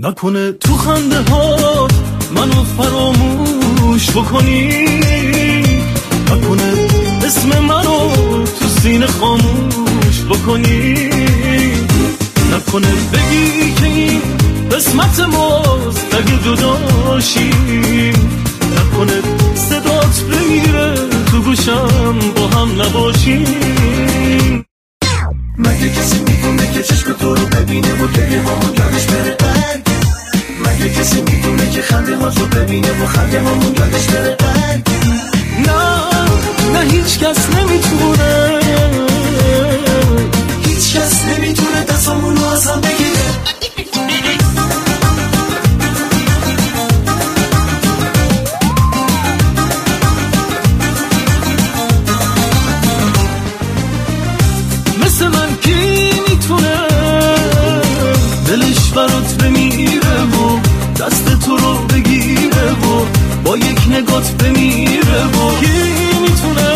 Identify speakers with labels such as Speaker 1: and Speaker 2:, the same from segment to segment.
Speaker 1: نکنه تو خنده ها منو فراموش بکنی، نکنه اسم منو تو سینه خاموش بکنی، نکنه بگی که این قسمت ماست اگه جداشیم، نکنه صدات بمیره تو گوشم با هم نباشیم.
Speaker 2: مگه کسی میدونه که چشم تو رو ببینه و گریه هامون یادش بره برگ؟ مگه کسی میدونه که خنده ها تو ببینه و خنده هامون یادش بره برگ؟
Speaker 1: نه هیچ کس نمیتونه،
Speaker 2: هیچ کس نمیتونه دستامون رو از هم بگیره.
Speaker 1: مثل من کی میتونه دلش برات بمیره و دست تو رو بگیره و با یک نگات بمیره و کی میتونه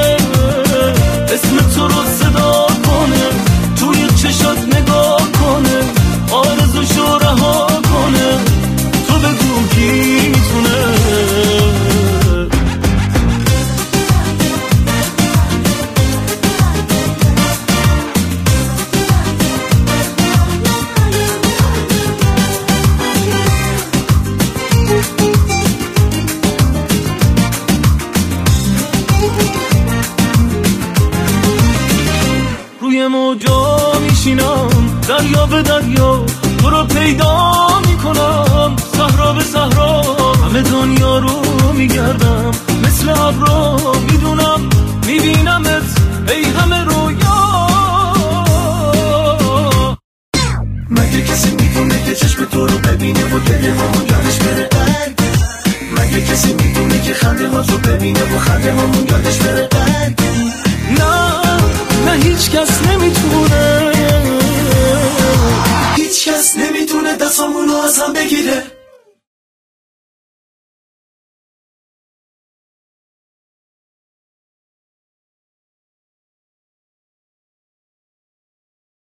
Speaker 1: اسم تو رو صدا کنه، توی چشات نگاه کنه، آرزوشو رها کنه، تو بگو کی میتونه. روی موجا میشینم دریا به دریا تو رو پیدا میکنم، صحرا به صحرا همه دنیا رو میگردم، مثل ابرا میدونم میبینمت ای همه رویا.
Speaker 2: مگه کسی میدونه که چشم تو رو ببینه و گریه هامون یادش بره برگ؟ مگه کسی میدونه که خنده ها تو ببینه و خنده هامون یادش بره برگ؟
Speaker 1: نه هیچ کس نمیتونه،
Speaker 2: هیچ کس نمیتونه دستامون رو از هم بگیره.